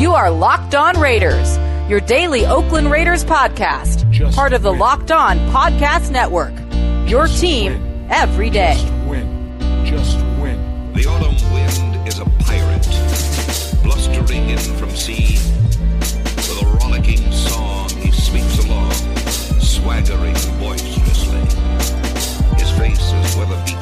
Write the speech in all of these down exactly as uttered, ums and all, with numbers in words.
You are Locked On Raiders, your daily Oakland Raiders podcast, Just part of the win. Locked On Podcast Network, your Just team win. every day. Just win. Just win. The autumn wind is a pirate, blustering in from sea. With a rollicking song he sweeps along, swaggering boisterously. His face is weather-beaten.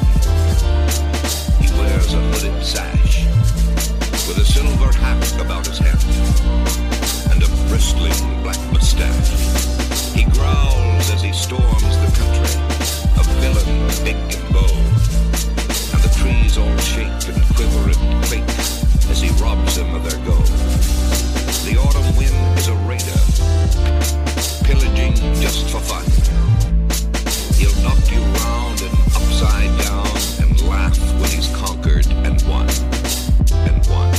He wears a hooded sash, with a silver hat about his head, and a bristling black mustache. He growls as he storms the country, a villain big and bold, and the trees all shake and quiver and quake as he robs them of their gold. The autumn wind is a raider, pillaging just for fun. He'll knock you round and upside down and laugh when he's conquered and won, and won,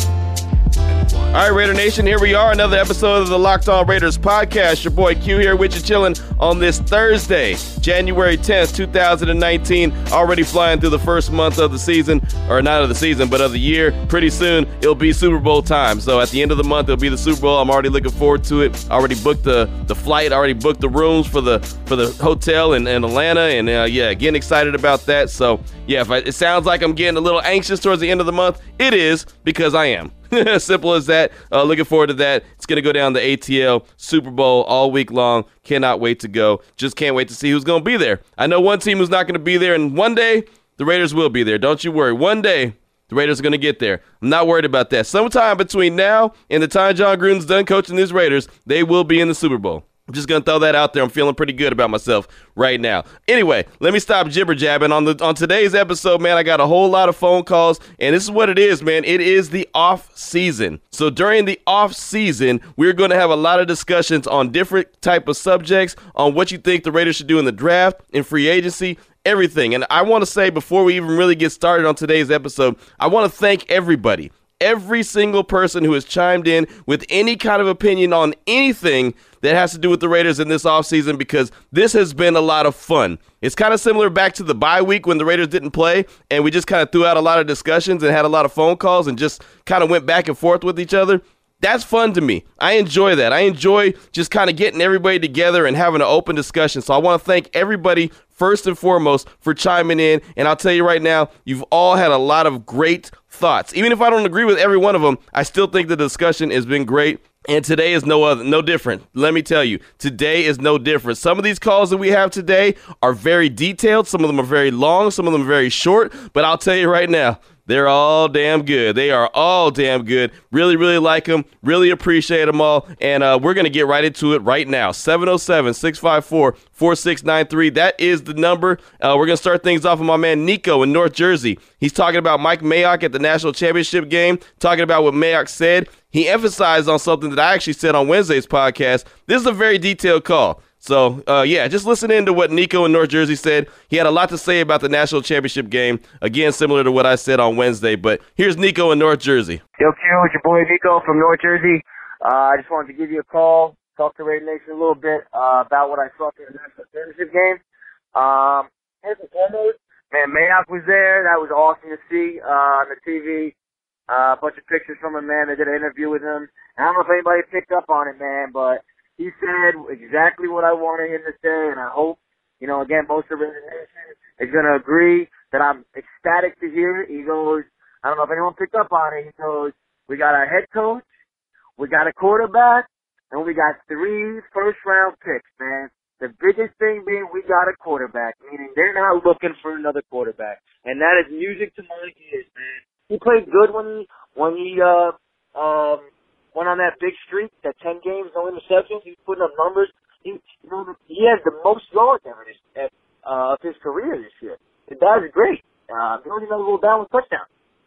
and won. All right, Raider Nation, here we are, another episode of the Locked On Raiders podcast. Your boy Q here with you, chilling on this Thursday, January tenth, twenty nineteen. Already flying through the first month of the season, or not of the season, but of the year. Pretty soon, it'll be Super Bowl time. So at the end of the month, it'll be the Super Bowl. I'm already looking forward to it. Already booked the, the flight, already booked the rooms for the for the hotel in, in Atlanta, and uh, yeah, getting excited about that. So yeah, if I, it sounds like I'm getting a little anxious towards the end of the month, it is because I am. Simple as that. Uh, looking forward to that. It's going to go down the A T L Super Bowl all week long. Cannot wait to go. Just can't wait to see who's going to be there. I know one team who's not going to be there, and one day the Raiders will be there. Don't you worry. One day the Raiders are going to get there. I'm not worried about that. Sometime between now and the time John Gruden's done coaching these Raiders, they will be in the Super Bowl. I'm just going to throw that out there. I'm feeling pretty good about myself right now. Anyway, let me stop jibber-jabbing. On the on today's episode, man, I got a whole lot of phone calls, and this is what it is, man. It is the off season. So during the off season, we're going to have a lot of discussions on different type of subjects, on what you think the Raiders should do in the draft, in free agency, everything. And I want to say, before we even really get started on today's episode, I want to thank everybody. Every single person who has chimed in with any kind of opinion on anything that has to do with the Raiders in this offseason, because this has been a lot of fun. It's kind of similar back to the bye week when the Raiders didn't play, and we just kind of threw out a lot of discussions and had a lot of phone calls and just kind of went back and forth with each other. That's fun to me. I enjoy that. I enjoy just kind of getting everybody together and having an open discussion. So I want to thank everybody first and foremost for chiming in. And I'll tell you right now, you've all had a lot of great thoughts. Even if I don't agree with every one of them, I still think the discussion has been great. And today is no other, no different. Let me tell you, today is no different. Some of these calls that we have today are very detailed. Some of them are very long. Some of them are very short. But I'll tell you right now, they're all damn good. They are all damn good. Really, really like them. Really appreciate them all. And uh, we're going to get right into it right now. seven oh seven, six five four, four six nine three. That is the number. Uh, we're going to start things off with my man Nico in North Jersey. He's talking about Mike Mayock at the national championship game, talking about what Mayock said. He emphasized on something that I actually said on Wednesday's podcast. This is a very detailed call. So, uh, yeah, just listen in to what Nico in North Jersey said. He had a lot to say about the national championship game. Again, similar to what I said on Wednesday. But here's Nico in North Jersey. Yo, Q, it's your boy Nico from North Jersey. Uh, I just wanted to give you a call, talk to Raider Nation a little bit uh, about what I saw in the national championship game. Um, first and foremost, man, Mayock was there. That was awesome to see uh, on the T V. Uh, a bunch of pictures from him, man. They did an interview with him. I don't know if anybody picked up on it, man, but he said exactly what I wanted him to say, and I hope, you know, again, most of the nation is going to agree that I'm ecstatic to hear it. He goes, I don't know if anyone picked up on it, he goes, we got our head coach, we got a quarterback, and we got three first-round picks, man. The biggest thing being we got a quarterback, meaning they're not looking for another quarterback, and that is music to my ears, man. He played good when he, when he, uh, um, went on that big streak, that ten games, no interceptions. He's putting up numbers. He, you know, he has the most yards ever this, uh, of his career this year. That is great. Uh, he only got a little down with touchdown.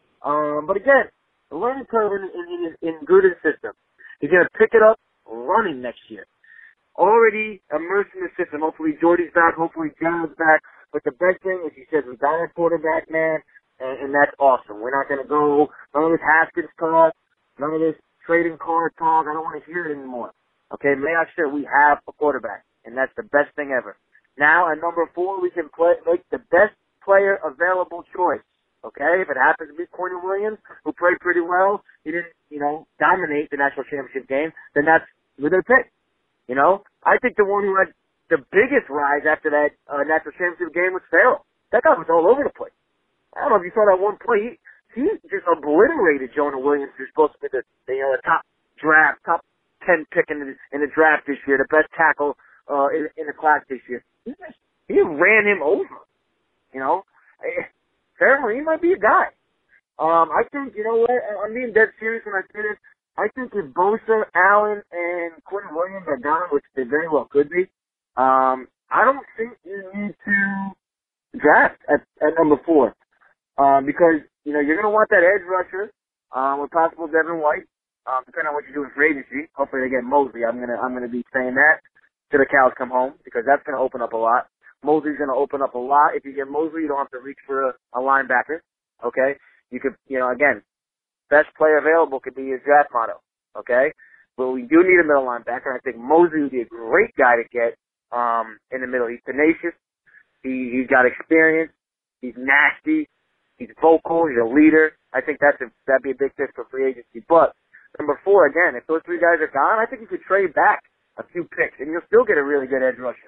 Um, but again, the learning curve in, in, in, in Gruden's system. He's going to pick it up running next year. Already immersed in the system. Hopefully Jordy's back. Hopefully John's back. But the best thing is he says we got a quarterback, man, and, and that's awesome. We're not going to go none of this Haskins talk, none of this trading card talk. I don't want to hear it anymore. Okay, Mayock said we have a quarterback, and that's the best thing ever. Now, at number four, we can play, make the best player available choice. Okay, if it happens to be Quentin Williams, who played pretty well, he didn't, you know, dominate the national championship game, then that's who they pick. You know, I think the one who had the biggest rise after that uh, national championship game was Farrell. That guy was all over the place. I don't know if you saw that one play. He, he just obliterated Jonah Williams, who's supposed to be the, the you know, the top draft, top ten pick in the, in the draft this year, the best tackle uh, in, in the class this year. He just he ran him over. You know. Farrell, he might be a guy. Um, I think, you know what, I'm being dead serious when I say this. I think if Bosa, Allen, and Quentin Williams are gone, which they very well could be, um, I don't think you need to draft at, at number four. Um, because, you know, you're going to want that edge rusher, um, with possible Devin White, um, depending on what you do in free agency. Hopefully they get Mosley. I'm going to, I'm going to be saying that till the cows come home, because that's going to open up a lot. Mosley's going to open up a lot. If you get Mosley, you don't have to reach for a, a linebacker, okay? You could, you know, again, best player available could be your draft motto, okay? But we do need a middle linebacker. I think Mosley would be a great guy to get um, in the middle. He's tenacious. He, he's got experience. He's nasty. He's vocal. He's a leader. I think that's a, that'd be a big fit for free agency. But number four, again, if those three guys are gone, I think you could trade back a few picks, and you'll still get a really good edge rusher.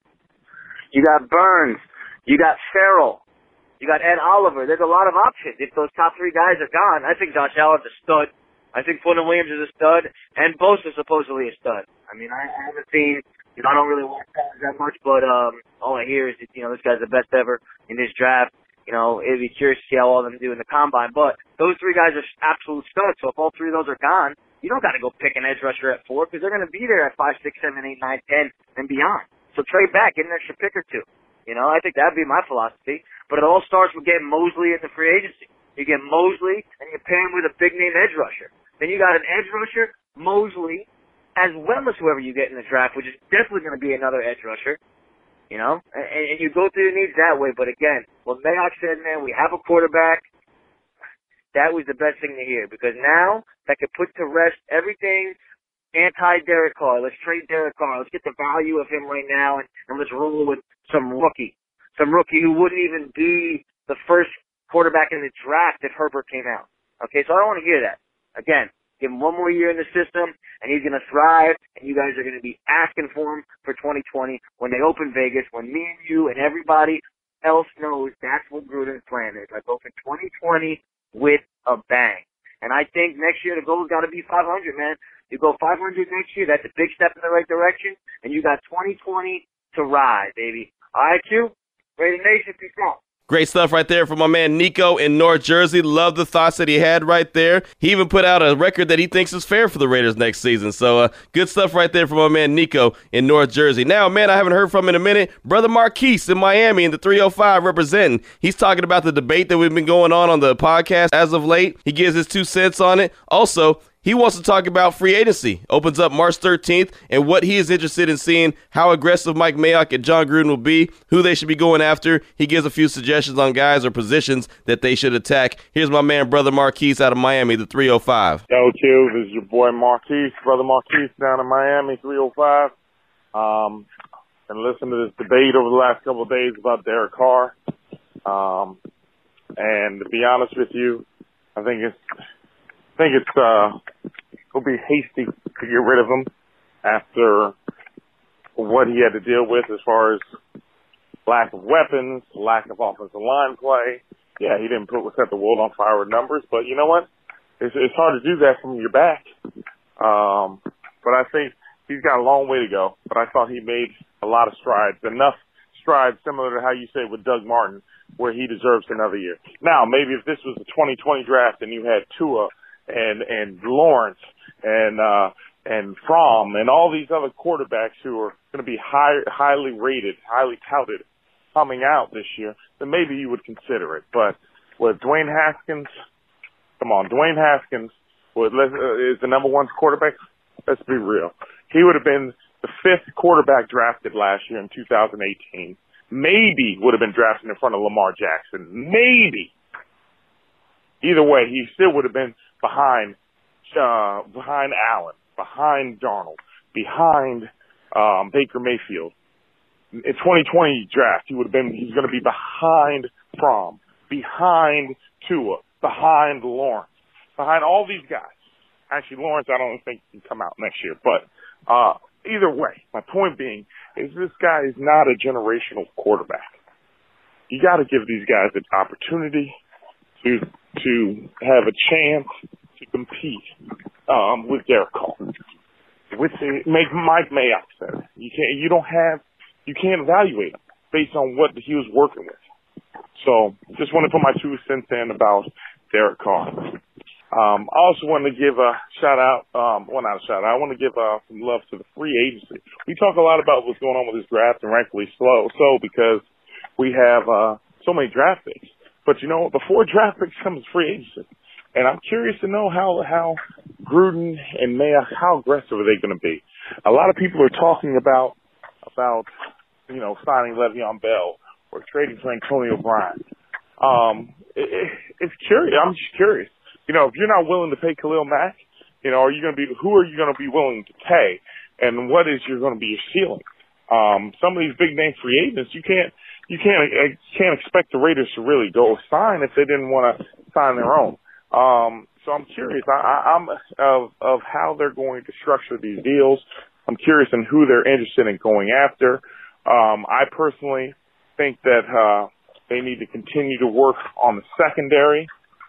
You got Burns. You got Farrell. You got Ed Oliver. There's a lot of options. If those top three guys are gone, I think Josh Allen's a stud. I think Quentin Williams is a stud. And Bosa's supposedly a stud. I mean, I, I haven't seen, you know, I don't really watch guys that much, but um, all I hear is that, you know, this guy's the best ever in this draft. You know, it'd be curious to see how all of them do in the combine. But those three guys are absolute studs. So if all three of those are gone, you don't got to go pick an edge rusher at four, because they're going to be there at five, six, seven, eight, nine, ten, and beyond. So trade back, get an extra pick or two. You know, I think that'd be my philosophy. But it all starts with getting Mosley in the free agency. You get Mosley, and you pair him with a big-name edge rusher. Then you got an edge rusher, Mosley, as well as whoever you get in the draft, which is definitely going to be another edge rusher. You know, and, and you go through your needs that way. But again, what Mayock said, man, we have a quarterback. That was the best thing to hear, because now that could put to rest everything anti-Derek Carr. Let's trade Derek Carr. Let's get the value of him right now, and, and let's roll with some rookie. Some rookie who wouldn't even be the first quarterback in the draft if Herbert came out. Okay, so I don't want to hear that. Again, give him one more year in the system, and he's going to thrive, and you guys are going to be asking for him for twenty twenty when they open Vegas, when me and you and everybody else knows that's what Gruden's plan is. Like, open twenty twenty with a bang. And I think next year the goal's got to be five hundred, man. You go five hundred next year, that's a big step in the right direction, and you got twenty twenty to ride, baby. All right, Q? Raider Nation, peace out. Great stuff right there from my man Nico in North Jersey. Love the thoughts that he had right there. He even put out a record that he thinks is fair for the Raiders next season. So uh, good stuff right there from my man Nico in North Jersey. Now, man, I haven't heard from in a minute. Brother Marquise in Miami in the three oh five representing. He's talking about the debate that we've been going on on the podcast as of late. He gives his two cents on it. Also, he wants to talk about free agency. Opens up March thirteenth, and what he is interested in seeing, how aggressive Mike Mayock and John Gruden will be, who they should be going after. He gives a few suggestions on guys or positions that they should attack. Here's my man, Brother Marquise out of Miami, the three oh five. Yo, Q, this is your boy Marquise, Brother Marquise down in Miami, three oh five. Um, and listen to this debate over the last couple of days about Derek Carr. Um, and to be honest with you, I think it's I think it's uh, it'll be hasty to get rid of him after what he had to deal with as far as lack of weapons, lack of offensive line play. Yeah, he didn't put set the world on fire with numbers, but you know what? It's, it's hard to do that from your back. Um, but I think he's got a long way to go. But I thought he made a lot of strides, enough strides similar to how you say with Doug Martin, where he deserves another year. Now, maybe if this was the twenty twenty draft and you had Tua and and Lawrence and uh and Fromm and all these other quarterbacks who are going to be high, highly rated, highly touted coming out this year, then maybe you would consider it. But with Dwayne Haskins, come on, Dwayne Haskins was, uh, is the number one quarterback. Let's be real. He would have been the fifth quarterback drafted last year in two thousand eighteen. Maybe would have been drafted in front of Lamar Jackson. Maybe. Either way, he still would have been behind uh, behind Allen, behind Darnold, behind um, Baker Mayfield. In twenty twenty draft, he would have been. He's going to be behind Fromm, behind Tua, behind Lawrence, behind all these guys. Actually, Lawrence, I don't think can come out next year. But uh, either way, my point being is this guy is not a generational quarterback. You got to give these guys an opportunity to to have a chance to compete um, with Derek Carr. With the, make Mike Mayock said, you can't, you don't have, you can't evaluate him based on what he was working with. So, just want to put my two cents in about Derek Carr. Um, I also want to give a shout out, um, well not a shout out, I want to give uh, some love to the free agency. We talk a lot about what's going on with this draft, and rightfully slow, so because we have uh, so many draft picks. But you know, before draft picks comes free agency. And I'm curious to know how, how Gruden and Mayock, how aggressive are they going to be? A lot of people are talking about, about, you know, signing Le'Veon Bell or trading for Antonio Brown. Um, it, it, it's curious. I'm just curious. You know, if you're not willing to pay Khalil Mack, you know, are you going to be, who are you going to be willing to pay? And what is your going to be your ceiling? Um, some of these big name free agents, you can't, you can't, you can't expect the Raiders to really go sign if they didn't want to sign their own. Um, so I'm curious. I, I, I'm of of how they're going to structure these deals. I'm curious in who they're interested in going after. Um, I personally think that uh, they need to continue to work on the secondary.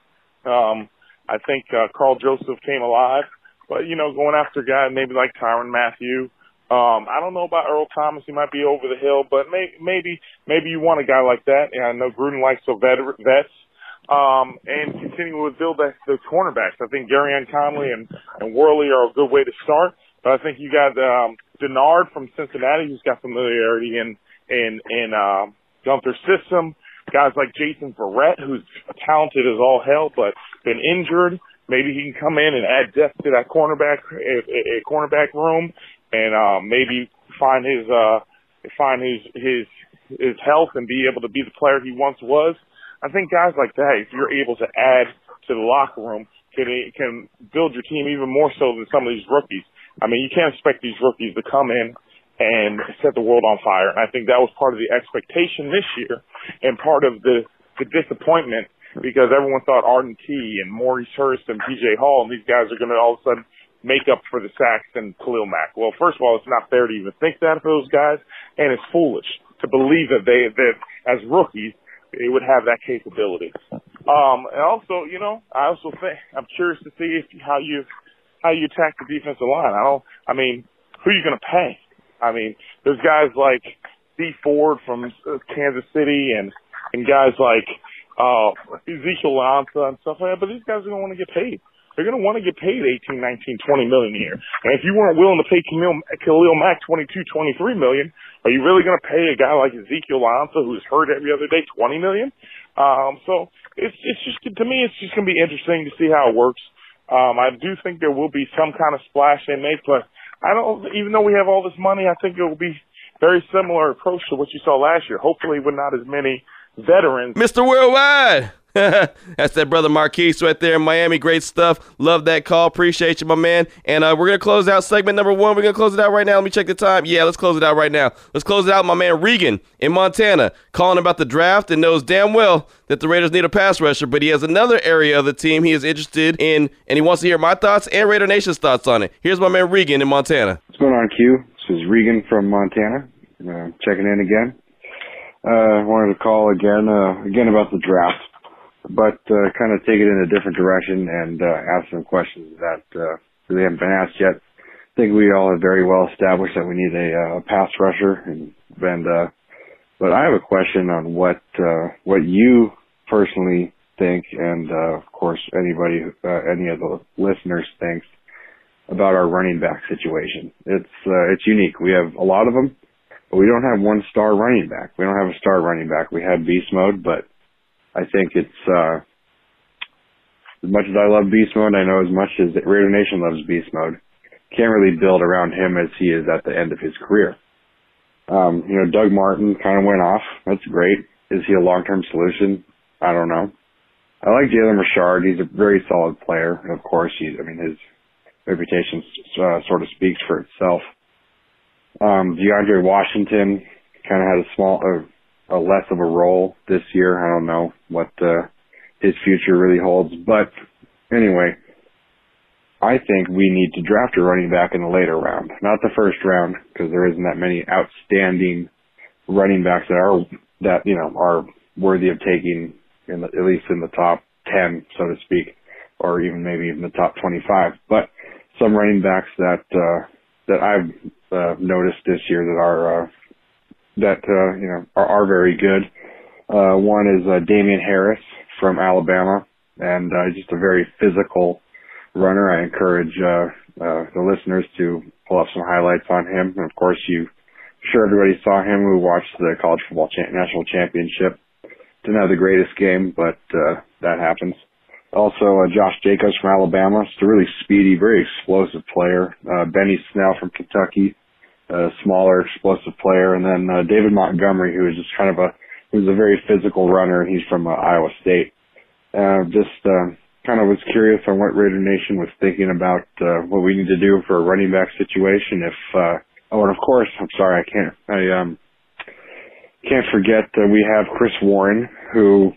Um, I think uh, Carl Joseph came alive, but you know, going after a guy maybe like Tyrann Mathieu. Um, I don't know about Earl Thomas. He might be over the hill, but may, maybe maybe you want a guy like that. And I know Gruden likes the vet, vets. Um, and continue with build the, the cornerbacks. I think Gareon Conley and, and Worley are a good way to start. But I think you got um, Denard from Cincinnati, who's got familiarity in in in uh, Gunther's system. Guys like Jason Verrett, who's talented as all hell, but been injured. Maybe he can come in and add depth to that cornerback a, a cornerback room, and um, maybe find his uh, find his his his health and be able to be the player he once was. I think guys like that, if you're able to add to the locker room, can can build your team even more so than some of these rookies. I mean, you can't expect these rookies to come in and set the world on fire. And I think that was part of the expectation this year and part of the, the disappointment because everyone thought Arden Key and Maurice Hurst and P J Hall and these guys are going to all of a sudden make up for the sacks and Khalil Mack. Well, first of all, it's not fair to even think that for those guys, and it's foolish to believe that they that as rookies, they would have that capability. Um, and also, you know, I also think I'm curious to see if, how you how you attack the defensive line. I don't. I mean, who are you going to pay? I mean, there's guys like Dee Ford from Kansas City and and guys like uh, Ezekiel Ansah and stuff like that. But these guys are going to want to get paid. They're going to want to get paid eighteen, nineteen, twenty million a year. And if you weren't willing to pay Khalil, Khalil Mack twenty-two, twenty-three million, are you really going to pay a guy like Ezekiel Ansah, who's hurt every other day, twenty million? Um, so it's it's just to me, it's just going to be interesting to see how it works. Um, I do think there will be some kind of splash they make, but I don't. Even though we have all this money, I think it will be very similar approach to what you saw last year. Hopefully, with not as many veterans. Mister Worldwide. That's that brother Marquise right there in Miami. Great stuff. Love that call. Appreciate you, my man. And uh, we're going to close out segment number one. We're going to close it out right now. Let me check the time. Yeah, let's close it out right now. Let's close it out. My man Regan in Montana calling about the draft and knows damn well that the Raiders need a pass rusher, but he has another area of the team he is interested in, and he wants to hear my thoughts and Raider Nation's thoughts on it. Here's my man Regan in Montana. What's going on, Q? This is Regan from Montana. Uh, checking in again. I uh, wanted to call again, uh, again about the draft. But uh, kind of take it in a different direction and uh, ask some questions that uh, really haven't been asked yet. I think we all have very well established that we need a uh, pass rusher, and, and uh, but I have a question on what uh, what you personally think, and uh, of course anybody, uh, any of the listeners thinks about our running back situation. It's uh, it's unique. We have a lot of them, but we don't have one star running back. We don't have a star running back. We have beast mode, but I think it's, uh, as much as I love beast mode, I know as much as Raider Nation loves beast mode, can't really build around him as he is at the end of his career. Um, you know, Doug Martin kind of went off. That's great. Is he a long-term solution? I don't know. I like Jalen Richard. He's a very solid player. And of course, he, I mean, his reputation uh, sort of speaks for itself. Um, DeAndre Washington kind of had a small, uh, a less of a role this year. I don't know what uh, his future really holds. But anyway, I think we need to draft a running back in the later round, not the first round, because there isn't that many outstanding running backs that are that you know are worthy of taking in the, at least in the top ten, so to speak, or even maybe even the top twenty-five. But some running backs that uh, that I've uh, noticed this year that are uh, that uh, you know are, are very good. Uh, one is uh, Damian Harris from Alabama, and uh, just a very physical runner. I encourage uh, uh, the listeners to pull up some highlights on him. And of course, you, I'm sure everybody saw him who watched the college football cha- national championship. Didn't have the greatest game, but uh, that happens. Also, uh, Josh Jacobs from Alabama, just a really speedy, very explosive player. Uh, Benny Snell from Kentucky, a smaller, explosive player, and then uh, David Montgomery, who is just kind of a, who's a very physical runner, and he's from uh, Iowa State. Uh, just uh, kind of was curious on what Raider Nation was thinking about uh, what we need to do for a running back situation. If uh, oh, and of course, I'm sorry, I can't, I um, can't forget that we have Chris Warren, who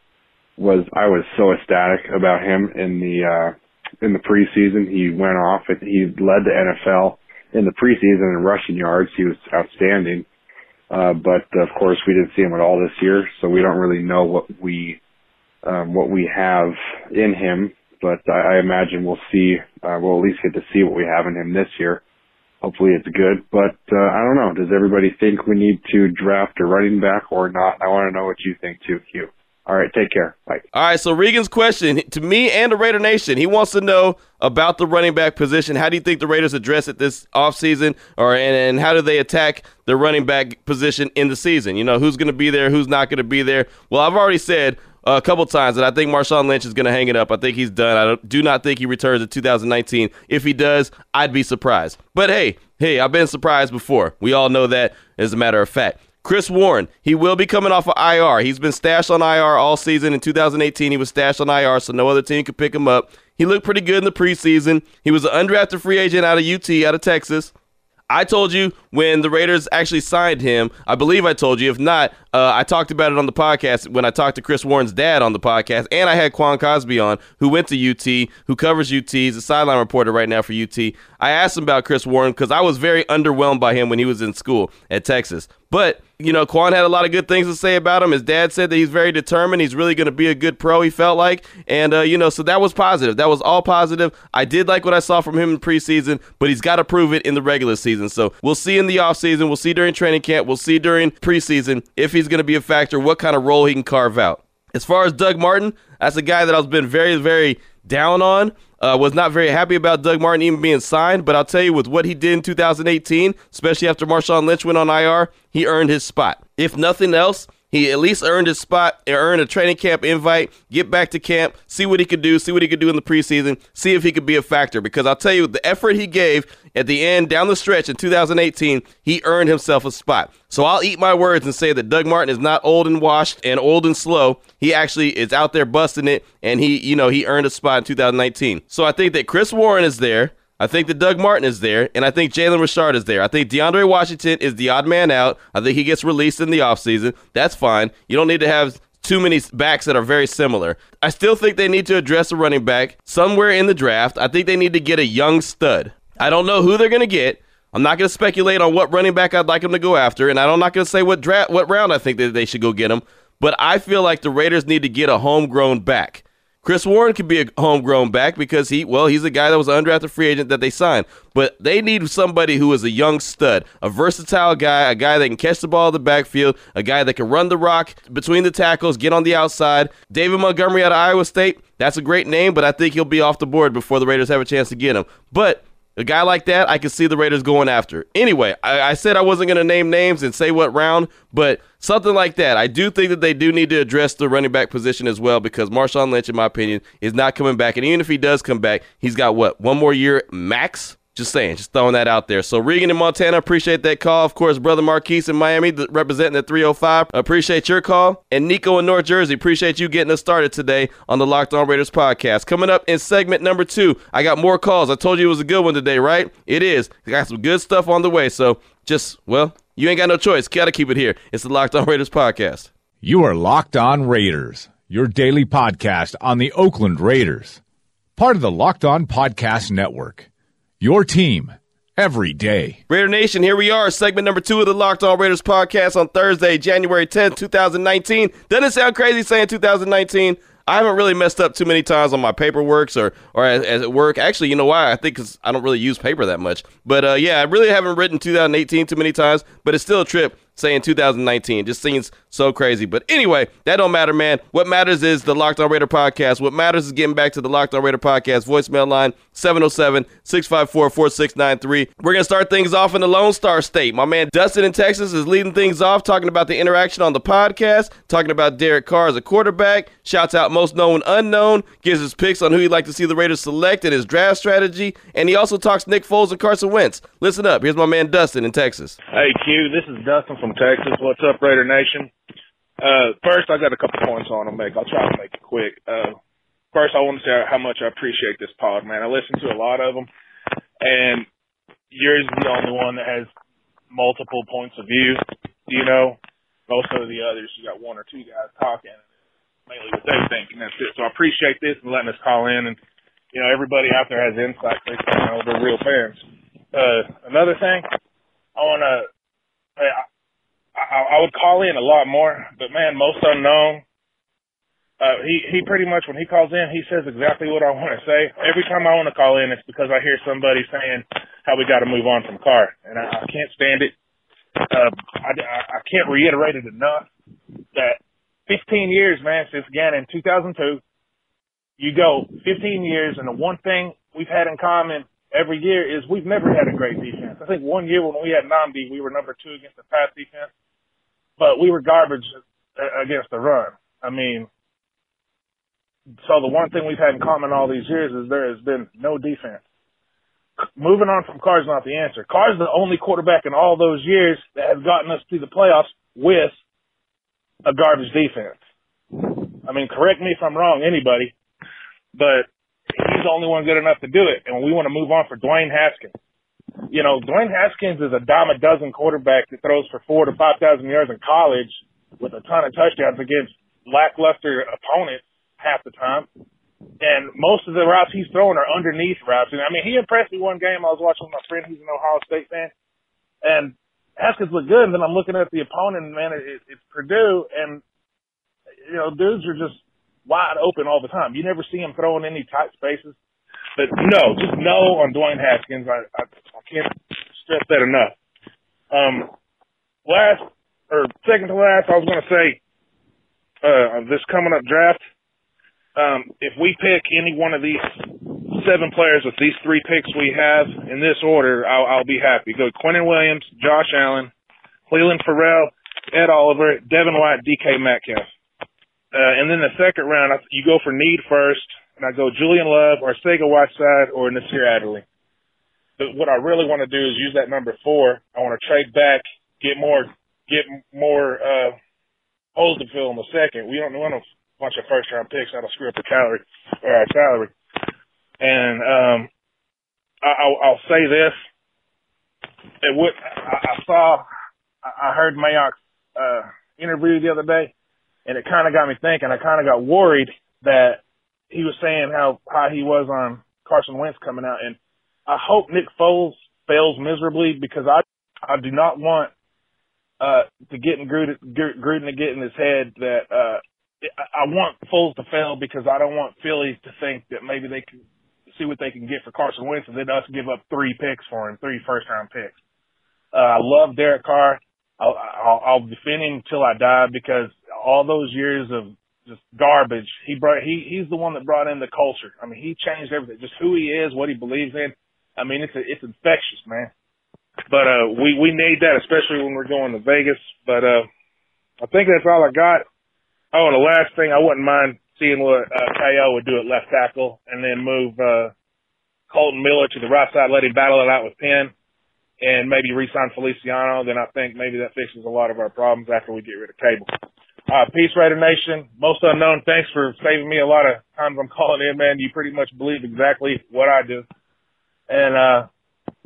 was I was so ecstatic about him in the uh, in the preseason. He went off and he led the N F L in the preseason in rushing yards. He was outstanding, uh, but of course we didn't see him at all this year, so we don't really know what we um, what we have in him. But I, I imagine we'll see. Uh, we'll at least get to see what we have in him this year. Hopefully it's good, but uh, I don't know. Does everybody think we need to draft a running back or not? I want to know what you think too, Q. All right, take care. Bye. All right, so Regan's question to me and the Raider Nation, he wants to know about the running back position. How do you think the Raiders address it this offseason, or and, and how do they attack the running back position in the season? You know, who's going to be there, who's not going to be there? Well, I've already said uh, a couple times that I think Marshawn Lynch is going to hang it up. I think he's done. I don't, do not think he returns in two thousand nineteen. If he does, I'd be surprised. But hey, hey, I've been surprised before. We all know that as a matter of fact. Chris Warren, he will be coming off of I R. He's been stashed on I R all season. In two thousand eighteen, he was stashed on I R, so no other team could pick him up. He looked pretty good in the preseason. He was an undrafted free agent out of U T, out of Texas. I told you when the Raiders actually signed him, I believe I told you. If not, uh, I talked about it on the podcast when I talked to Chris Warren's dad on the podcast, and I had Quan Cosby on, who went to U T, who covers U T. He's a sideline reporter right now for U T. I asked him about Chris Warren because I was very underwhelmed by him when he was in school at Texas. But, you know, Quan had a lot of good things to say about him. His dad said that he's very determined. He's really going to be a good pro, he felt like. And, uh, you know, so that was positive. That was all positive. I did like what I saw from him in preseason, but he's got to prove it in the regular season. So we'll see in the offseason. We'll see during training camp. We'll see during preseason if he's going to be a factor, what kind of role he can carve out. As far as Doug Martin, that's a guy that I've been very, very down on. Uh, was not very happy about Doug Martin even being signed, but I'll tell you, with what he did in two thousand eighteen, especially after Marshawn Lynch went on I R, he earned his spot. If nothing else, he at least earned his spot, earned a training camp invite, get back to camp, see what he could do, see what he could do in the preseason, see if he could be a factor. Because I'll tell you, the effort he gave at the end, down the stretch in two thousand eighteen, he earned himself a spot. So I'll eat my words and say that Doug Martin is not old and washed and old and slow. He actually is out there busting it, and he, you know, he earned a spot in two thousand nineteen. So I think that Chris Warren is there. I think that Doug Martin is there, and I think Jalen Richard is there. I think DeAndre Washington is the odd man out. I think he gets released in the offseason. That's fine. You don't need to have too many backs that are very similar. I still think they need to address a running back somewhere in the draft. I think they need to get a young stud. I don't know who they're going to get. I'm not going to speculate on what running back I'd like them to go after, and I'm not going to say what draft, what round I think that they should go get him, but I feel like the Raiders need to get a homegrown back. Chris Warren could be a homegrown back because he, well, he's a guy that was an undrafted free agent that they signed. But they need somebody who is a young stud, a versatile guy, a guy that can catch the ball in the backfield, a guy that can run the rock between the tackles, get on the outside. David Montgomery out of Iowa State, that's a great name, but I think he'll be off the board before the Raiders have a chance to get him. But a guy like that, I can see the Raiders going after. Anyway, I, I said I wasn't going to name names and say what round, but something like that. I do think that they do need to address the running back position as well because Marshawn Lynch, in my opinion, is not coming back. And even if he does come back, he's got, what, one more year max? Just saying, just throwing that out there. So Regan in Montana, appreciate that call. Of course, brother Marquise in Miami, representing the three oh five. Appreciate your call. And Nico in North Jersey, appreciate you getting us started today on the Locked On Raiders podcast. Coming up in segment number two, I got more calls. I told you it was a good one today, right? It is. I got some good stuff on the way. So just, well, You ain't got no choice. Got to keep it here. It's the Locked On Raiders podcast. You are Locked On Raiders, your daily podcast on the Oakland Raiders. Part of the Locked On Podcast Network. Your team every day. Raider Nation, here we are, segment number two of the Locked On Raiders podcast on Thursday, January tenth, twenty nineteen. Doesn't it sound crazy saying two thousand nineteen? I haven't really messed up too many times on my paperwork or or as, as at work. Actually, you know why? I think because I don't really use paper that much. But uh, yeah, I really haven't written two thousand eighteen too many times, but it's still a trip saying two thousand nineteen. Just seems so crazy. But anyway, that don't matter, man. What matters is the Locked On Raider podcast. What matters is getting back to the Locked On Raider podcast voicemail line, seven oh seven, six five four, four six nine three. We're going to start things off in the Lone Star State. My man Dustin in Texas is leading things off, talking about the interaction on the podcast, talking about Derek Carr as a quarterback, shouts out most known unknown, gives his picks on who he'd like to see the Raiders select and his draft strategy, and he also talks Nick Foles and Carson Wentz. Listen up. Here's my man Dustin in Texas. Hey, Q, this is Dustin from Texas. What's up, Raider Nation? Uh, first, I got a couple points I want to make. I'll try to make it quick. Uh, first, I want to say how much I appreciate this pod, man. I listen to a lot of them, and yours is the only one that has multiple points of view. You know, most of the others, you got one or two guys talking, mainly what they think, and that's it. So I appreciate this and letting us call in, and, you know, everybody out there has insight. They, you know, they're real fans. Uh, another thing, I want to I, I, I would call in a lot more, but, man, most unknown, uh, he, he pretty much, when he calls in, he says exactly what I want to say. Every time I want to call in, it's because I hear somebody saying how we got to move on from Carr, and I, I can't stand it. Uh, I, I can't reiterate it enough that fifteen years, man, since Gannon, two thousand two, you go fifteen years, and the one thing we've had in common every year is we've never had a great defense. I think one year when we had Nnamdi, we were number two against the pass defense, but we were garbage against the run. I mean, so the one thing we've had in common all these years is there has been no defense. Moving on from Carr's not the answer. Carr's the only quarterback in all those years that has gotten us to the playoffs with a garbage defense. I mean, correct me if I'm wrong, anybody, but he's the only one good enough to do it, and we want to move on for Dwayne Haskins. You know, Dwayne Haskins is a dime a dozen quarterback that throws for four to five thousand yards in college with a ton of touchdowns against lackluster opponents half the time. And most of the routes he's throwing are underneath routes. And I mean, he impressed me one game. I was watching with my friend. He's an Ohio State fan. And Haskins looked good. And then I'm looking at the opponent, and, man, it, it's Purdue. And, you know, dudes are just wide open all the time. You never see him throwing any tight spaces. But no, just no on Dwayne Haskins. I, I, I can't stress that enough. Um, last, or second to last, I was going to say, uh, this coming up draft, Um, if we pick any one of these seven players with these three picks we have in this order, I'll, I'll be happy. Go Quinnen Williams, Josh Allen, Clelin Ferrell, Ed Oliver, Devin White, D K Metcalf. Uh, and then the second round, you go for need first, and I go Julian Love or Sega Whiteside or Nasir Adderley. But what I really want to do is use that number four. I want to trade back, get more, get more uh, holes to fill in the second. We don't want to. Bunch of first round picks that'll screw up the calorie or our salary. And um, I, I'll, I'll say this: it would. I, I saw, I heard Mayock's uh, interview the other day, and it kind of got me thinking. I kind of got worried that he was saying how high he was on Carson Wentz coming out, and I hope Nick Foles fails miserably because I I do not want uh, to get in Gruden, Gruden to get in his head that. Uh, I want Foles to fail because I don't want Philly to think that maybe they can see what they can get for Carson Wentz and then us give up three picks for him, three first-round picks. Uh, I love Derek Carr. I'll, I'll, I'll defend him until I die because all those years of just garbage, he brought he he's the one that brought in the culture. I mean, he changed everything, just who he is, what he believes in. I mean, it's a, it's infectious, man. But uh, we we need that, especially when we're going to Vegas. But uh, I think that's all I got. Oh, and the last thing, I wouldn't mind seeing what uh, K O would do at left tackle and then move uh, Colton Miller to the right side, let him battle it out with Penn, and maybe re-sign Feliciano. Then I think maybe that fixes a lot of our problems after we get rid of Cable. Uh, peace, Raider Nation. Most unknown, thanks for saving me a lot of times I'm calling in, man. You pretty much believe exactly what I do. And uh,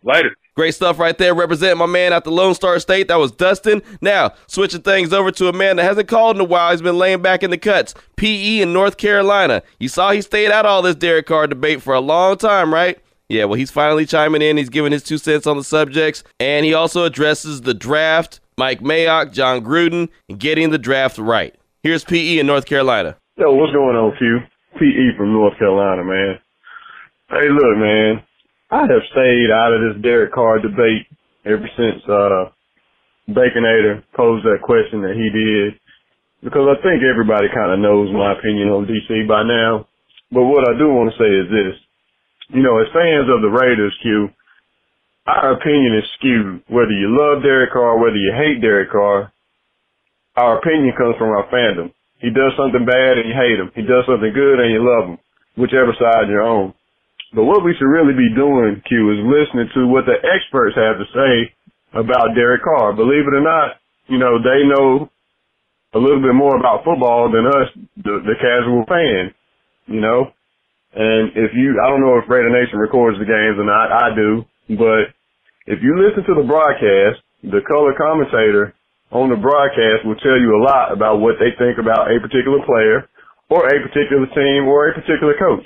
Later. Great stuff right there, representing my man out the Lone Star State. That was Dustin. Now, switching things over to a man that hasn't called in a while. He's been laying back in the cuts. P E in North Carolina. You saw he stayed out all this Derek Carr debate for a long time, right? Yeah, well, he's finally chiming in. He's giving his two cents on the subjects. And he also addresses the draft, Mike Mayock, John Gruden, and getting the draft right. Here's P E in North Carolina. Yo, what's going on, Q? P E from North Carolina, man. Hey, look, man. I have stayed out of this Derek Carr debate ever since uh, Baconator posed that question that he did, because I think everybody kind of knows my opinion on D C by now. But what I do want to say is this. You know, as fans of the Raiders, Q, our opinion is skewed. Whether you love Derek Carr, whether you hate Derek Carr, our opinion comes from our fandom. He does something bad and you hate him. He does something good and you love him, whichever side you're on. But what we should really be doing, Q, is listening to what the experts have to say about Derek Carr. Believe it or not, you know, they know a little bit more about football than us, the, the casual fan, you know. And if you, I don't know if Raider Nation records the games or not, I do, but if you listen to the broadcast, the color commentator on the broadcast will tell you a lot about what they think about a particular player or a particular team or a particular coach.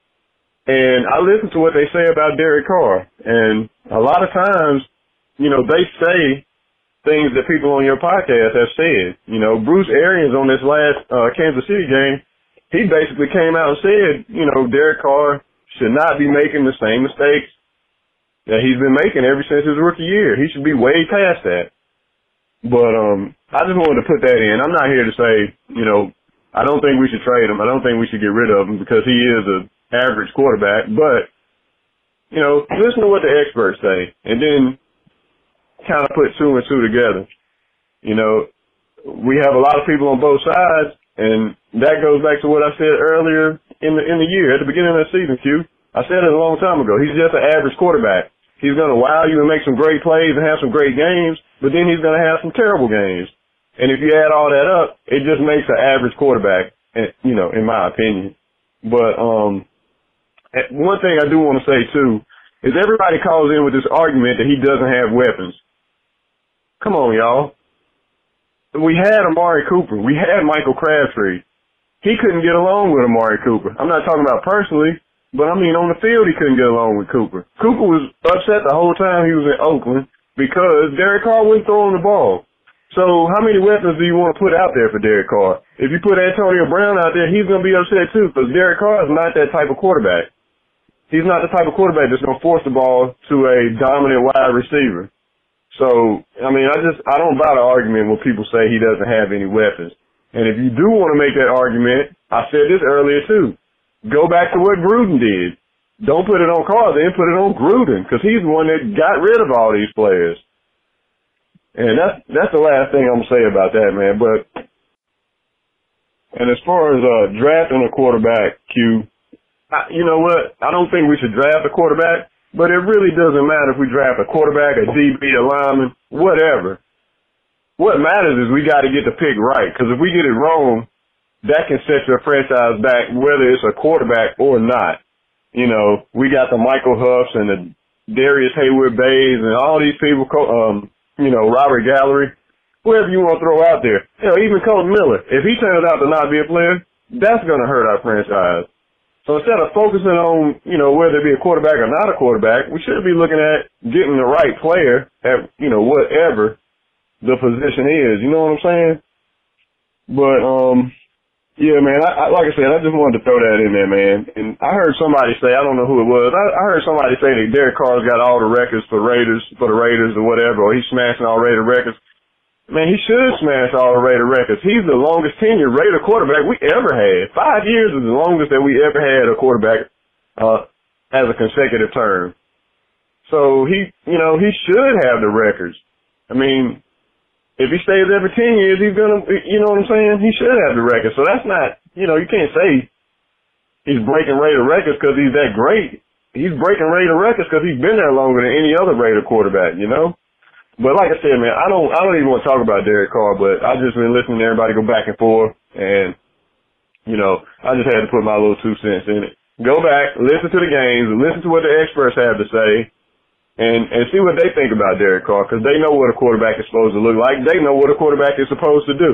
And I listen to what they say about Derek Carr, and a lot of times, you know, they say things that people on your podcast have said. You know, Bruce Arians on this last uh, Kansas City game, he basically came out and said, you know, Derek Carr should not be making the same mistakes that he's been making ever since his rookie year. He should be way past that. But um, I just wanted to put that in. I'm not here to say, you know, I don't think we should trade him. I don't think we should get rid of him because he is a average quarterback, but, you know, listen to what the experts say and then kind of put two and two together. You know, we have a lot of people on both sides, and that goes back to what I said earlier in the in the year, at the beginning of the season, Q. I said it a long time ago. He's just an average quarterback. He's going to wow you and make some great plays and have some great games, but then he's going to have some terrible games. And if you add all that up, it just makes an average quarterback, you know, in my opinion. But, um, one thing I do want to say, too, is everybody calls in with this argument that he doesn't have weapons. Come on, y'all. We had Amari Cooper. We had Michael Crabtree. He couldn't get along with Amari Cooper. I'm not talking about personally, but, I mean, on the field he couldn't get along with Cooper. Cooper was upset the whole time he was in Oakland because Derek Carr wasn't throwing the ball. So how many weapons do you want to put out there for Derek Carr? If you put Antonio Brown out there, he's going to be upset, too, because Derek Carr is not that type of quarterback. He's not the type of quarterback that's going to force the ball to a dominant wide receiver. So, I mean, I just, I don't buy the argument when people say he doesn't have any weapons. And if you do want to make that argument, I said this earlier too, go back to what Gruden did. Don't put it on Carr, then put it on Gruden, because he's the one that got rid of all these players. And that's, that's the last thing I'm going to say about that, man. But, and as far as uh, drafting a quarterback, Q, I, you know what? I don't think we should draft a quarterback, but it really doesn't matter if we draft a quarterback, a D B, a lineman, whatever. What matters is we got to get the pick right, because if we get it wrong, that can set your franchise back, whether it's a quarterback or not. You know, we got the Michael Huffs and the Darius Hayward-Bays and all these people, um, you know, Robert Gallery, whoever you want to throw out there. You know, even Colton Miller. If he turns out to not be a player, that's going to hurt our franchise. So instead of focusing on, you know, whether it be a quarterback or not a quarterback, we should be looking at getting the right player at, you know, whatever the position is. You know what I'm saying? But, um, yeah, man, I, I, like I said, I just wanted to throw that in there, man. And I heard somebody say, I don't know who it was, I, I heard somebody say that Derek Carr's got all the records for Raiders, for the Raiders or whatever, or he's smashing all Raider records. Man, he should smash all the Raider records. He's the longest tenured Raider quarterback we ever had. Five years is the longest that we ever had a quarterback uh, as a consecutive term. So he, you know, he should have the records. I mean, if he stays there for ten years, he's gonna, you know what I'm saying? He should have the records. So that's not, you know, you can't say he's breaking Raider records because he's that great. He's breaking Raider records because he's been there longer than any other Raider quarterback, you know? But like I said, man, I don't, I don't even want to talk about Derek Carr, but I've just been listening to everybody go back and forth, and, you know, I just had to put my little two cents in it. Go back, listen to the games, listen to what the experts have to say, and, and see what they think about Derek Carr, because they know what a quarterback is supposed to look like. They know what a quarterback is supposed to do.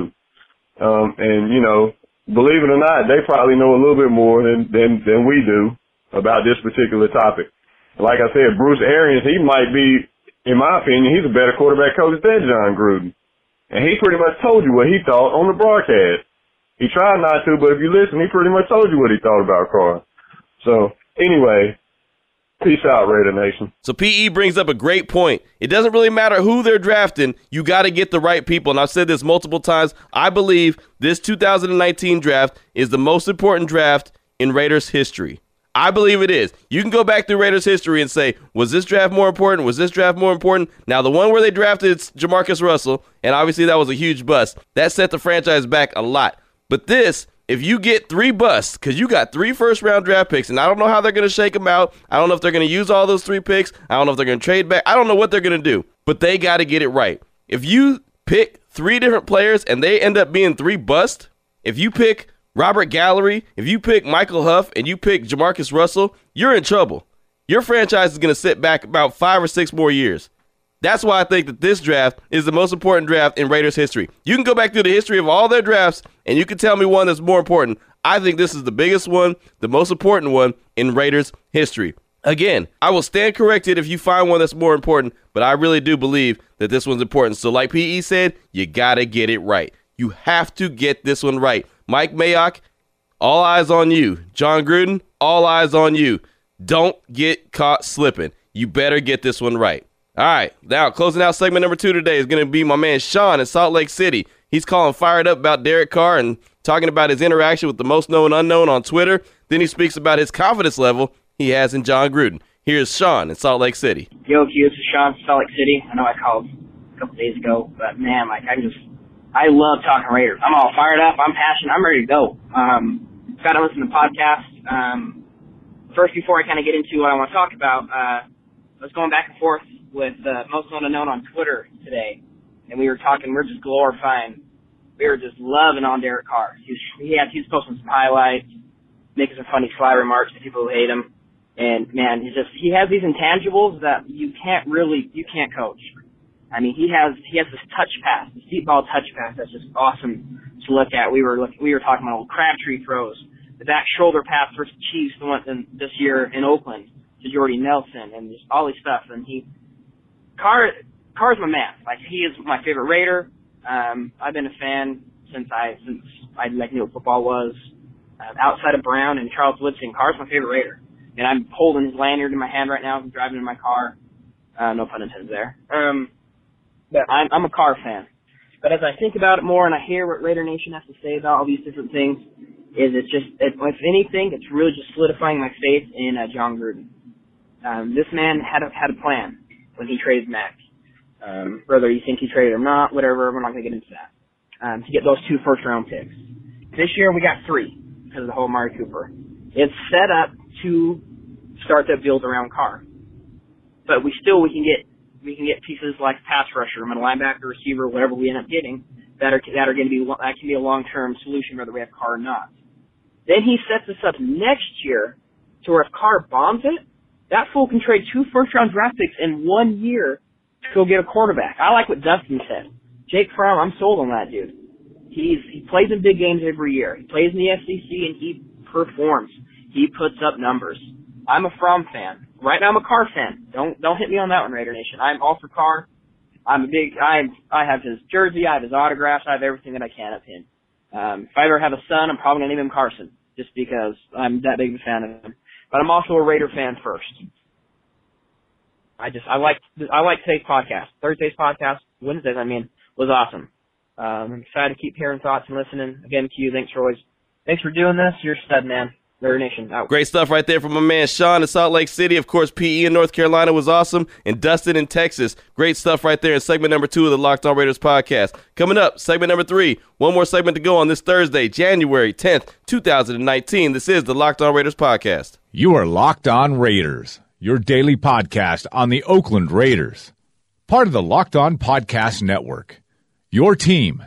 Um, and, you know, believe it or not, they probably know a little bit more than, than, than we do about this particular topic. Like I said, Bruce Arians, he might be, in my opinion, he's a better quarterback coach than John Gruden. And he pretty much told you what he thought on the broadcast. He tried not to, but if you listen, he pretty much told you what he thought about Carr. So, anyway, peace out, Raider Nation. So P E brings up a great point. It doesn't really matter who they're drafting. You got to get the right people. And I've said this multiple times. I believe this two thousand nineteen draft is the most important draft in Raiders history. I believe it is. You can go back through Raiders history and say, was this draft more important? Was this draft more important? Now, the one where they drafted Jamarcus Russell, and obviously that was a huge bust, that set the franchise back a lot. But this, if you get three busts, because you got three first-round draft picks, and I don't know how they're going to shake them out. I don't know if they're going to use all those three picks. I don't know if they're going to trade back. I don't know what they're going to do, but they got to get it right. If you pick three different players and they end up being three busts, if you pick Robert Gallery, if you pick Michael Huff, and you pick Jamarcus Russell, you're in trouble. Your franchise is going to sit back about five or six more years. That's why I think that this draft is the most important draft in Raiders history. You can go back through the history of all their drafts, and you can tell me one that's more important. I think this is the biggest one, the most important one in Raiders history. Again, I will stand corrected if you find one that's more important, but I really do believe that this one's important. So like P E said, you got to get it right. You have to get this one right. Mike Mayock, all eyes on you. John Gruden, all eyes on you. Don't get caught slipping. You better get this one right. All right, now closing out segment number two today is going to be my man Sean in Salt Lake City. He's calling fired up about Derek Carr and talking about his interaction with the most known unknown on Twitter. Then he speaks about his confidence level he has in John Gruden. Here's Sean in Salt Lake City. Yo, Q, this is Sean from Salt Lake City. I know I called a couple days ago, but man, like I just, I love talking Raiders. I'm all fired up. I'm passionate. I'm ready to go. Um, got to listen to the podcast. Um, first, before I kind of get into what I want to talk about, uh, I was going back and forth with uh, most known unknown on Twitter today, and we were talking. We we're just glorifying. We were just loving on Derek Carr. He was, he had he was posting some highlights, making some funny sly remarks to people who hate him, and man, he just he has these intangibles that you can't really you can't coach. I mean, he has he has this touch pass, this deep ball touch pass that's just awesome to look at. We were look, we were talking about old Crabtree throws, the back shoulder pass versus Chiefs the one in, this year in Oakland to Jordy Nelson, and just all these stuff. And he Carr Carr's my man. Like, he is my favorite Raider. Um, I've been a fan since I since I like knew what football was. Uh, outside of Brown and Charles Woodson, Carr's my favorite Raider. And I'm holding his lanyard in my hand right now. I'm driving in my car. Uh, no pun intended there. Um, but I'm, I'm a Carr fan. But as I think about it more and I hear what Raider Nation has to say about all these different things, is it's just, it, if anything, it's really just solidifying my faith in uh, John Gruden. Um, this man had a, had a plan when he traded Mac. Um, whether you think he traded or not, whatever, we're not going to get into that. Um, to get those two first-round picks. This year we got three because of the whole Amari Cooper. It's set up to start that build around Carr. But we still, we can get, we can get pieces like pass rusher, middle linebacker, receiver, whatever we end up getting, that are, that are going to be, that can be a long-term solution whether we have Carr or not. Then he sets us up next year to where if Carr bombs it, that fool can trade two first-round draft picks in one year to go get a quarterback. I like what Dustin said. Jake Fromm, I'm sold on that dude. He's, he plays in big games every year. He plays in the S E C and he performs. He puts up numbers. I'm a Fromm fan. Right now I'm a Carr fan. Don't, don't hit me on that one, Raider Nation. I'm all for Carr. I'm a big, I, I have his jersey, I have his autographs, I have everything that I can of him. Um, if I ever have a son, I'm probably going to name him Carson, just because I'm that big of a fan of him. But I'm also a Raider fan first. I just, I like, I like today's podcast. Thursday's podcast, Wednesdays, I mean, was awesome. Um, I'm excited to keep hearing thoughts and listening. Again, Q, thanks for always, thanks for doing this. You're a stud, man. Raider Nation out. Great stuff right there from my man Sean in Salt Lake City. Of course, P E in North Carolina was awesome. And Dustin in Texas. Great stuff right there in segment number two of the Locked On Raiders podcast. Coming up, segment number three. One more segment to go on this Thursday, January tenth, two thousand nineteen. This is the Locked On Raiders podcast. You are Locked On Raiders, your daily podcast on the Oakland Raiders. Part of the Locked On Podcast Network. Your team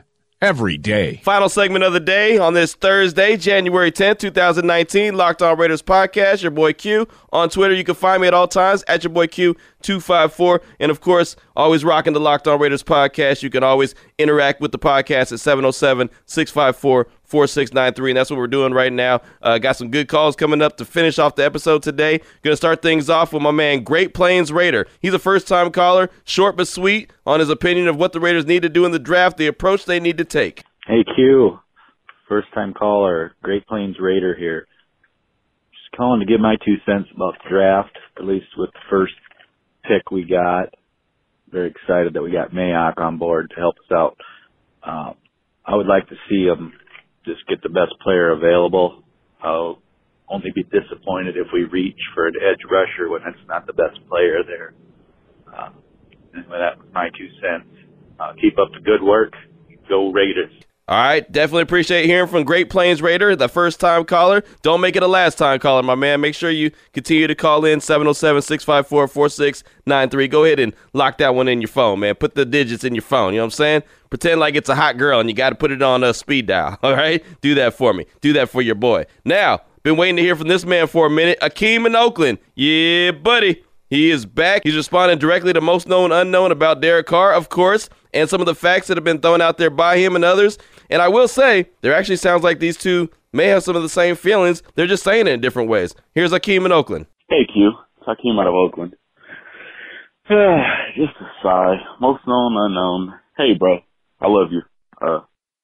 every day. Final segment of the day on this Thursday, January tenth, twenty nineteen, Locked On Raiders podcast. Your boy Q. On Twitter, you can find me at all times at your boy Q two five four. And, of course, always rocking the Locked On Raiders podcast. You can always interact with the podcast at seven oh seven, six five four, four six nine three. And that's what we're doing right now. Uh, got some good calls coming up to finish off the episode today. Going to start things off with my man, Great Plains Raider. He's a first-time caller, short but sweet, on his opinion of what the Raiders need to do in the draft, the approach they need to take. Hey, Q. First-time caller, Great Plains Raider here. Just calling to give my two cents about the draft, at least with the first pick we got. Very excited that we got Mayock on board to help us out. Um, I would like to see him just get the best player available. I'll only be disappointed if we reach for an edge rusher when it's not the best player there. Uh, anyway, that was my two cents. Uh, keep up the good work. Go Raiders. All right, definitely appreciate hearing from Great Plains Raider, the first-time caller. Don't make it a last-time caller, my man. Make sure you continue to call in seven oh seven, six five four, four six nine three. Go ahead and lock that one in your phone, man. Put the digits in your phone, you know what I'm saying? Pretend like it's a hot girl, and you got to put it on a speed dial, all right? Do that for me. Do that for your boy. Now, been waiting to hear from this man for a minute. Akeem in Oakland. Yeah, buddy. He is back. He's responding directly to most known unknown about Derek Carr, of course, and some of the facts that have been thrown out there by him and others. And I will say, there actually sounds like these two may have some of the same feelings. They're just saying it in different ways. Here's Akeem in Oakland. Hey, Q. It's Akeem out of Oakland. Just a sigh. Most known unknown. Hey, bro. I love you. Uh,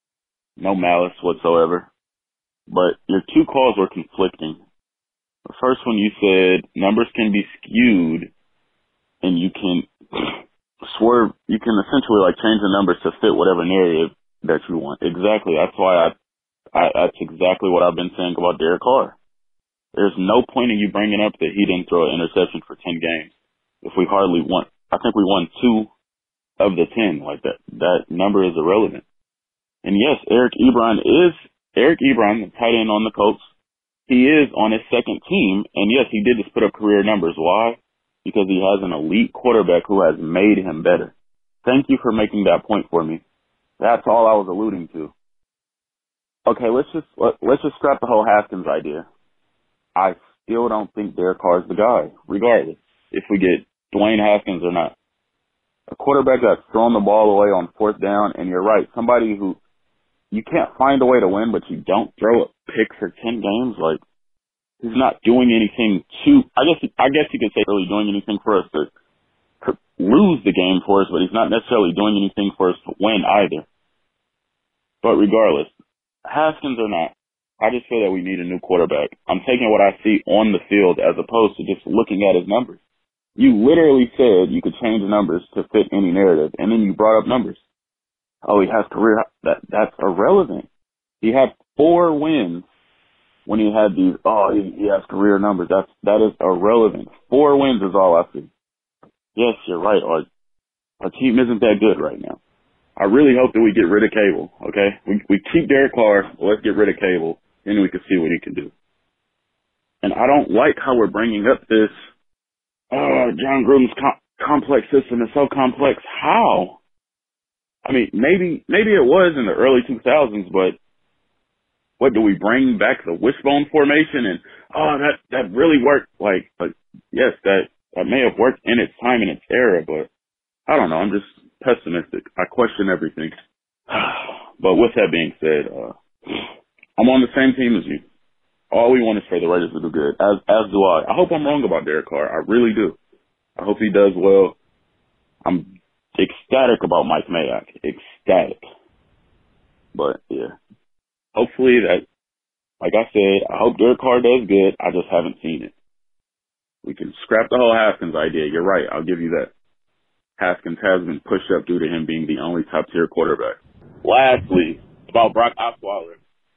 no malice whatsoever. But your two calls were conflicting. The first one you said numbers can be skewed and you can swerve, you can essentially like change the numbers to fit whatever narrative that you want. Exactly. That's why I, I, that's exactly what I've been saying about Derek Carr. There's no point in you bringing up that he didn't throw an interception for ten games. If we hardly won, I think we won two of the ten. Like that, that number is irrelevant. And yes, Eric Ebron is, Eric Ebron, the tight end on the Colts, he is on his second team. And yes, he did just put up career numbers. Why? Because he has an elite quarterback who has made him better. Thank you for making that point for me. That's all I was alluding to. Okay, let's just let, let's just scrap the whole Haskins idea. I still don't think Derek Carr's the guy, regardless if we get Dwayne Haskins or not. A quarterback that's throwing the ball away on fourth down, and you're right, somebody who you can't find a way to win, but you don't throw a pick for ten games. Like he's not doing anything to. I guess I guess you could say really doing anything for us to, to lose the game for us, but he's not necessarily doing anything for us to win either. But regardless, Haskins or not, I just feel that we need a new quarterback. I'm taking what I see on the field as opposed to just looking at his numbers. You literally said you could change numbers to fit any narrative, and then you brought up numbers. Oh, he has career. That that's irrelevant. He had four wins when he had these. Oh, he, he has career numbers. That's that is irrelevant. Four wins is all I see. Yes, you're right. Our our team isn't that good right now. I really hope that we get rid of Cable, okay? We we keep Derek Carr, let's get rid of Cable, and we can see what he can do. And I don't like how we're bringing up this, oh, John Gruden's com- complex system is so complex. How? I mean, maybe maybe it was in the early two thousands, but what, do we bring back the wishbone formation? And, oh, that, that really worked. Like, like, yes, that, that may have worked in its time and its era, but I don't know. I'm just pessimistic. I question everything. But with that being said, uh, I'm on the same team as you. All we want is for the Raiders to do good, as as do I. I hope I'm wrong about Derek Carr. I really do. I hope he does well. I'm ecstatic about Mike Mayock. Ecstatic. But, yeah. Hopefully that, like I said, I hope Derek Carr does good. I just haven't seen it. We can scrap the whole Haskins idea. You're right. I'll give you that. Haskins has been pushed up due to him being the only top-tier quarterback. Lastly, about Brock Osweiler.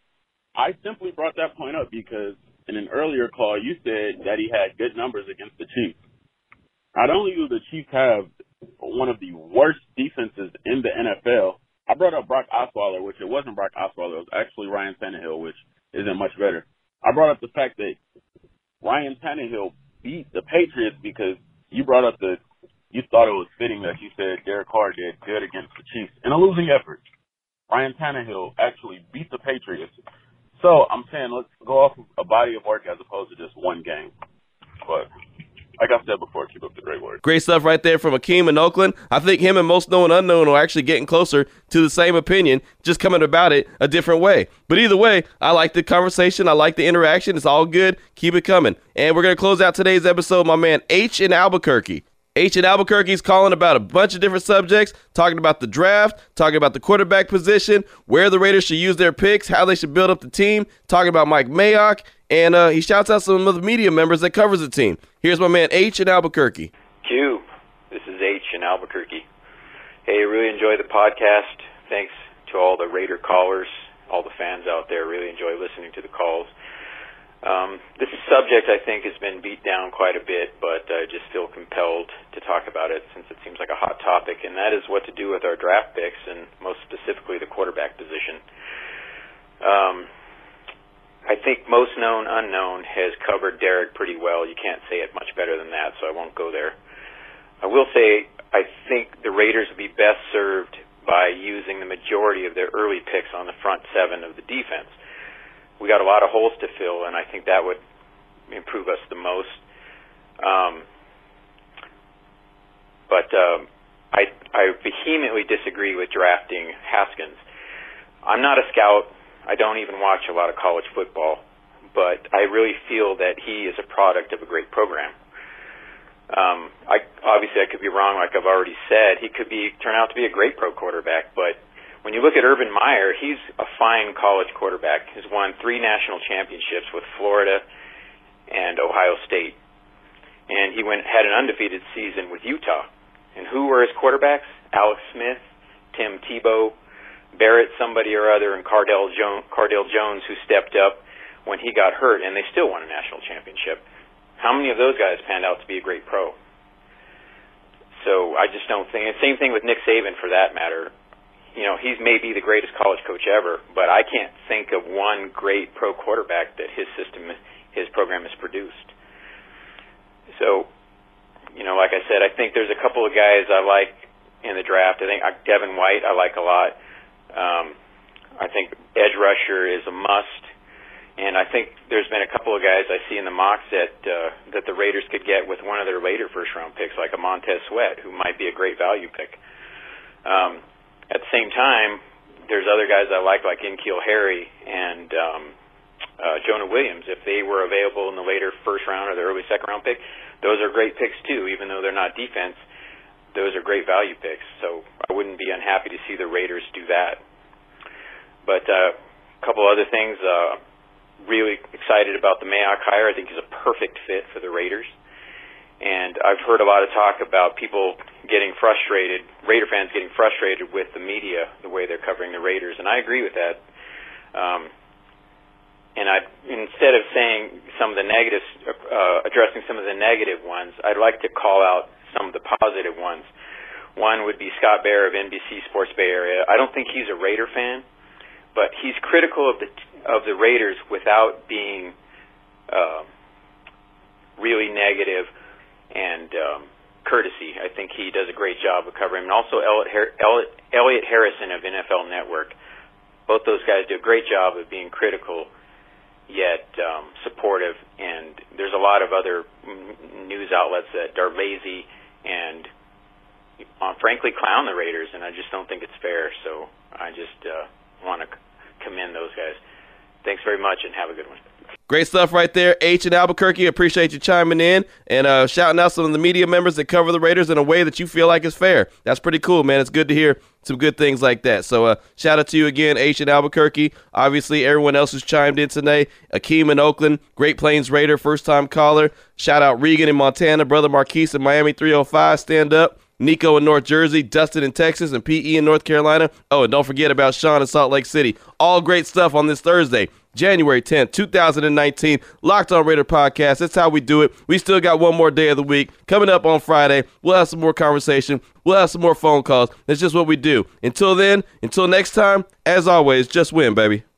I simply brought that point up because in an earlier call, you said that he had good numbers against the Chiefs. Not only do the Chiefs have one of the worst defenses in the N F L, I brought up Brock Osweiler, which it wasn't Brock Osweiler. It was actually Ryan Tannehill, which isn't much better. I brought up the fact that Ryan Tannehill beat the Patriots because you brought up the you thought it was fitting that you said Derek Carr did good against the Chiefs in a losing effort. Ryan Tannehill actually beat the Patriots. So I'm saying let's go off of a body of work as opposed to just one game. But like I said before, keep up the great work. Great stuff right there from Akeem in Oakland. I think him and Most Known Unknown are actually getting closer to the same opinion, just coming about it a different way. But either way, I like the conversation. I like the interaction. It's all good. Keep it coming. And we're going to close out today's episode, my man H in Albuquerque. H in Albuquerque's calling about a bunch of different subjects, talking about the draft, talking about the quarterback position, where the Raiders should use their picks, how they should build up the team, talking about Mike Mayock, and uh, he shouts out some of the media members that covers the team. Here's my man H in Albuquerque. Q, this is H in Albuquerque. Hey, really enjoy the podcast. Thanks to all the Raider callers, all the fans out there. Really enjoy listening to the calls. Um, this subject, I think, has been beat down quite a bit, but I just feel compelled to talk about it since it seems like a hot topic, and that is what to do with our draft picks, and most specifically the quarterback position. Um, I think Most Known Unknown has covered Derek pretty well. You can't say it much better than that, so I won't go there. I will say I think the Raiders would be best served by using the majority of their early picks on the front seven of the defense. We got a lot of holes to fill, and I think that would improve us the most. Um, but um, I, I vehemently disagree with drafting Haskins. I'm not a scout. I don't even watch a lot of college football, but I really feel that he is a product of a great program. Um, I, obviously, I could be wrong, like I've already said. He could be turn out to be a great pro quarterback, but when you look at Urban Meyer, he's a fine college quarterback. He's won three national championships with Florida and Ohio State. And he went had an undefeated season with Utah. And who were his quarterbacks? Alex Smith, Tim Tebow, Barrett somebody or other, and Cardale Jones, Cardale Jones, who stepped up when he got hurt, and they still won a national championship. How many of those guys panned out to be a great pro? So I just don't think. Same thing with Nick Saban, for that matter. You know, he's maybe the greatest college coach ever, but I can't think of one great pro quarterback that his system, his program has produced. So, you know, like I said, I think there's a couple of guys I like in the draft. I think Devin White I like a lot. Um, I think edge rusher is a must, and I think there's been a couple of guys I see in the mocks that uh, that the Raiders could get with one of their later first round picks, like a Montez Sweat, who might be a great value pick. Um, At the same time, there's other guys I like, like N'Keal Harry and um, uh, Jonah Williams. If they were available in the later first round or the early second round pick, those are great picks too. Even though they're not defense, those are great value picks. So I wouldn't be unhappy to see the Raiders do that. But uh, a couple other things. Uh, really excited about the Mayock hire. I think he's a perfect fit for the Raiders. And I've heard a lot of talk about people getting frustrated, Raider fans getting frustrated with the media, the way they're covering the Raiders, and I agree with that. Um, and I, instead of saying some of the negatives, uh, addressing some of the negative ones, I'd like to call out some of the positive ones. One would be Scott Bair of N B C Sports Bay Area. I don't think he's a Raider fan, but he's critical of the of the Raiders without being uh, really negative and um, courtesy. I think he does a great job of covering him. And also Elliot, Har- Elliot, Elliot Harrison of N F L Network. Both those guys do a great job of being critical yet um, supportive. And there's a lot of other m- news outlets that are lazy and uh, frankly clown the Raiders, and I just don't think it's fair. So I just uh, want to c- commend those guys. Thanks very much, and have a good one. Great stuff right there, H in Albuquerque. Appreciate you chiming in and uh, shouting out some of the media members that cover the Raiders in a way that you feel like is fair. That's pretty cool, man. It's good to hear some good things like that. So uh, shout out to you again, H in Albuquerque. Obviously, everyone else who's chimed in today. Akeem in Oakland, Great Plains Raider, first-time caller. Shout out Regan in Montana, Brother Marquise in Miami three oh five, stand up. Nico in North Jersey, Dustin in Texas, and P E in North Carolina. Oh, and don't forget about Sean in Salt Lake City. All great stuff on this Thursday, January tenth, twenty nineteen. Locked On Raider Podcast. That's how we do it. We still got one more day of the week. Coming up on Friday, we'll have some more conversation. We'll have some more phone calls. That's just what we do. Until then, until next time, as always, just win, baby.